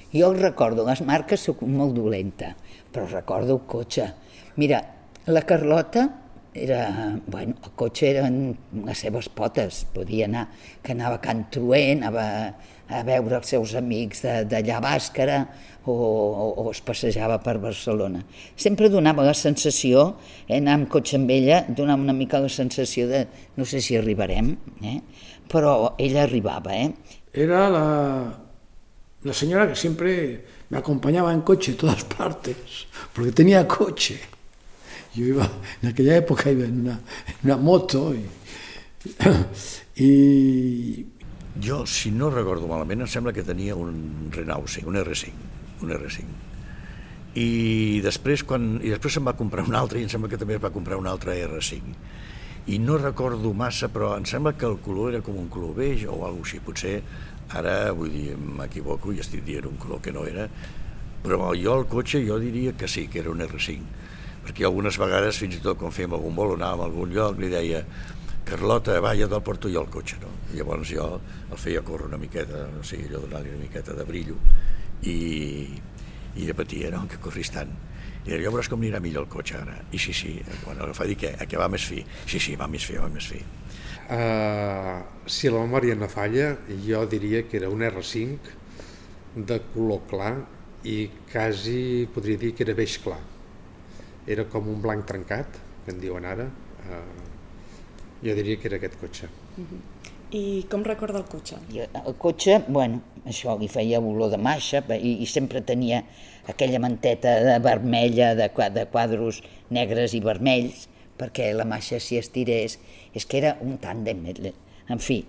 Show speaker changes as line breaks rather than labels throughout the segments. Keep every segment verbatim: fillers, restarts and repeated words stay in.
Jo recordo, les marques soc molt dolenta, però recordo el cotxe. Mira, la Carlota, era, bueno, el cotxe eren les seves potes, podia anar, que anava a Can Truer, anava a veure els seus amics d'allà a Bàscara o, o, o es passejava per Barcelona. Sempre donava la sensació, eh, anar amb cotxe amb ella, donava una mica la sensació de no sé si arribarem, eh? Però ella arribava. Eh?
Era la, la señora que siempre me acompañaba en coche a todas partes, porque tenía coche. Yo iba, en aquella época iba en una, en una moto y, y...
Jo, si no recordo malament, em sembla que tenia un Renault cinc, un erre cinc, un erre cinc. I després, quan, i després se'n va comprar un altre, i em sembla que també es va comprar un altre erre cinc. I no recordo massa, però em sembla que el color era com un color beix o alguna cosa així. Potser ara, vull dir, m'equivoco i estic dient un color que no era, però jo el cotxe jo diria que sí, que era un erre cinc. Perquè algunes vegades, fins i tot quan fèiem algun vol o anàvem a algun lloc, li deia Carlota, va, ja te'l porto jo al cotxe, no? I llavors jo el feia córrer una miqueta, o sigui, allò donar-li una miqueta de brillo i, i de patir, no?, que corris tant. I deia, ja veuràs com anirà millor el cotxe ara. I sí, sí, quan el fa dir què? Que va més fi? Sí, sí, va més fi, va més fi.
Uh, si la memòria no falla, jo diria que era un erre cinc de color clar i quasi podria dir que era beix clar. Era com un blanc trencat, que en diuen ara. Uh, jo diria que era aquest cotxe.
Uh-huh. I com recorda el cotxe?
El cotxe, bueno, això li feia olor de maixa i, i sempre tenia aquella manteta de vermella, de, de quadros negres i vermells, perquè la maixa si estirés, és que era un tàndem, en fi.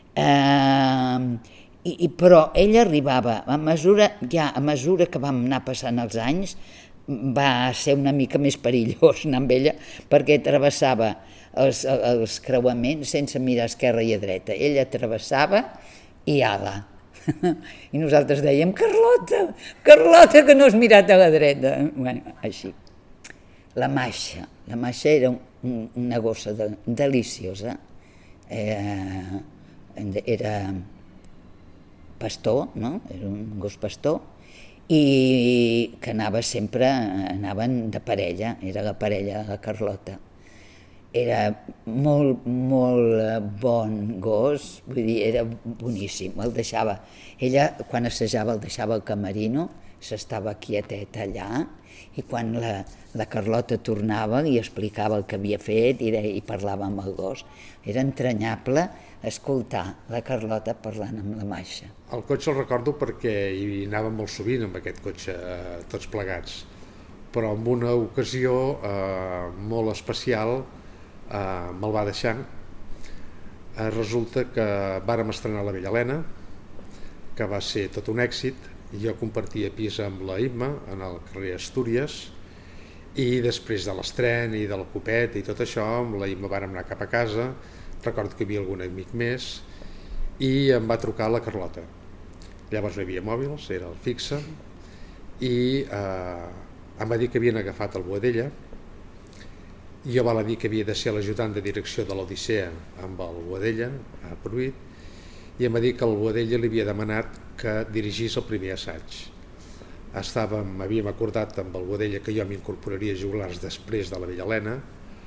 Uh, i, i, però ell arribava, a mesura, ja a mesura que vam anar passant els anys, va ser una mica més perillós anar amb ella, perquè travessava els, els creuaments sense mirar a esquerra i a dreta. Ella travessava i ala. I nosaltres dèiem, Carlota, Carlota, que no has mirat a la dreta. Bueno, així. La Maixa. La Maixa era un, una gossa de, deliciosa. Eh, era pastor, no? Era un gos pastor. I que anava sempre, anaven de parella, era la parella de la Carlota. Era molt, molt bon gos, vull dir, era boníssim, el deixava, ella quan assajava el deixava al camerino, s'estava quietet allà, i quan la, la Carlota tornava li explicava el que havia fet i, de, i parlava amb el gos. Era entranyable escoltar la Carlota parlant amb la Maixa.
El cotxe el recordo perquè hi anàvem molt sovint amb aquest cotxe, eh, tots plegats, però en una ocasió eh, molt especial eh, me'l va deixar. Eh, resulta que vàrem estrenar La Vella Helena, que va ser tot un èxit. Jo compartia pis amb la Imma en el carrer Astúries i després de l'estren i del copet i tot això, amb la Imma vàrem anar cap a casa. Recordo que hi havia algun amic més i em va trucar la Carlota. Llavors no hi havia mòbils, era el fixe, i eh, em va dir que havien agafat el Boadella. Jo val a dir que havia de ser l'ajudant de direcció de l'Odissea amb el Boadella, a Pruit, i em va dir que el Boadella li havia demanat que dirigís el primer assaig. Estàvem, havíem acordat amb el Boadella que jo m'incorporaria a joglars després de La Vella Helena,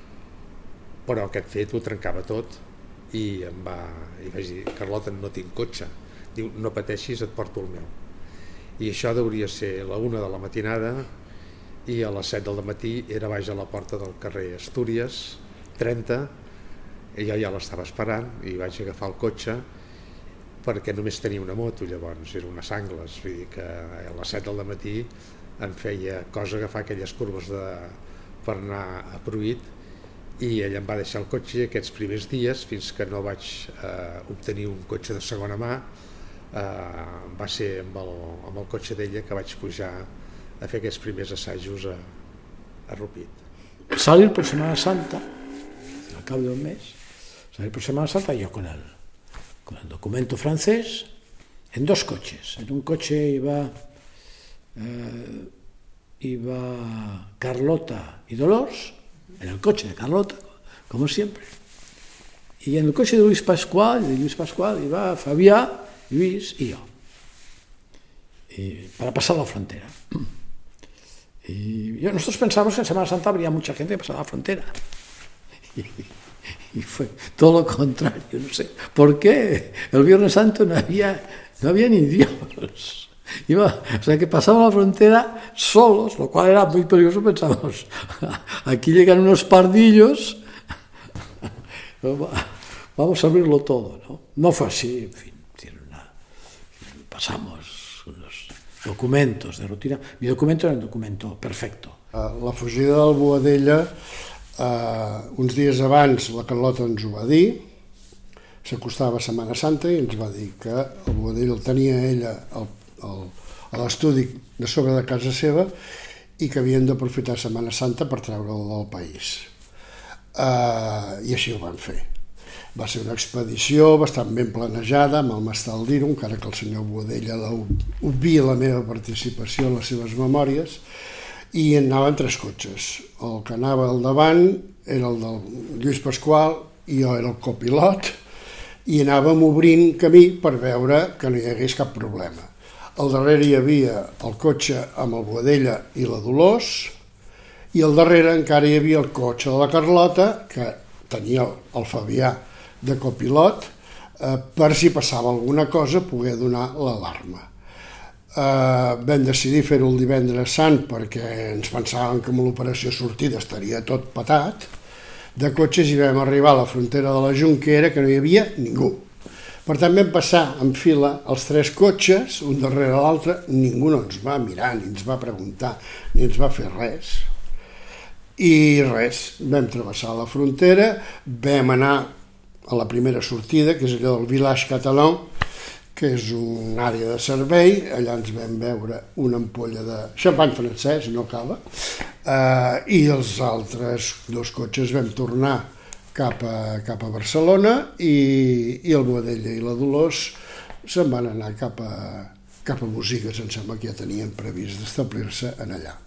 però aquest fet ho trencava tot i em va, i vaig dir, Carlota, no tinc cotxe. Diu, no pateixis, et porto el meu. I això hauria ser a la una de la matinada i a les set del matí era baix a la porta del carrer Astúries, trenta, i jo ja l'estava esperant i vaig agafar el cotxe perquè només tenia una moto, llavors era unes angles, vull dir que a les set del matí em feia cosa agafar aquelles curves de, per anar a Pruit, i ell em va deixar el cotxe aquests primers dies fins que no vaig eh, obtenir un cotxe de segona mà. Eh, va ser amb el, amb el cotxe d'ella que vaig pujar a fer aquests primers assajos a, a Rupit.
Salir por Semana Santa, al cabo de un mes, salir por Semana Santa yo con el, con el documento francés en dos coches. En un coche iba, eh, iba Carlota y Dolors, en el coche de Carlota, como siempre. Y en el coche de Luis Pascual, de Luis Pascual iba Fabià, Luis y yo. y, para pasar la frontera. Y yo, nosotros pensamos que en Semana Santa habría mucha gente que pasaba la frontera. Y, y fue todo lo contrario, no sé. ¿Por qué? El Viernes Santo no había, no había ni Dios. Iba, o sea, que pasaban la frontera solos, lo cual era muy peligroso. Pensamos, aquí llegan unos pardillos, vamos a abrirlo todo, ¿no? No fue así, en fin, una, pasamos unos documentos de rutina. Mi documento era un documento perfecto.
La fugida del Boadella, eh, uns dies abans la Carlota ens ho va dir, s'acostava Setmana Santa i ens va dir que el Boadella el tenia ella al, al, a l'estudi de sobre de casa seva i que havien d'aprofitar Setmana Santa per treure'l del país. Uh, I així ho van fer. Va ser una expedició bastant ben planejada, mal m'està el dir-ho, encara que el senyor Boadella obvia la meva participació en les seves memòries, i anaven tres cotxes. El que anava al davant era el del Lluís Pasqual i jo era el copilot, i anàvem obrint camí per veure que no hi hagués cap problema. Al darrere hi havia el cotxe amb el Boadella i la Dolors, i al darrere encara hi havia el cotxe de la Carlota, que tenia el Fabià de copilot, eh, per si passava alguna cosa poder donar l'alarma. Eh, vam decidir fer-ho el divendres sant perquè ens pensàvem que amb l'operació sortida estaria tot patat de cotxes i vam arribar a la frontera de la Jonquera que no hi havia ningú. Per tant vam passar en fila els tres cotxes, un darrere l'altre, ningú no ens va mirar, ni ens va preguntar, ni ens va fer res. I res, vam travessar la frontera, vam anar a la primera sortida, que és allò del Village Catalan, que és una àrea de servei. Allà ens vam veure una ampolla de xampany francès, no cava, eh, i els altres dos cotxes vam tornar cap a, cap a Barcelona i, i el Boadella i la Dolors se'n van anar cap a, cap a Bosiques, em sembla que ja tenien previst d'establir-se en allà.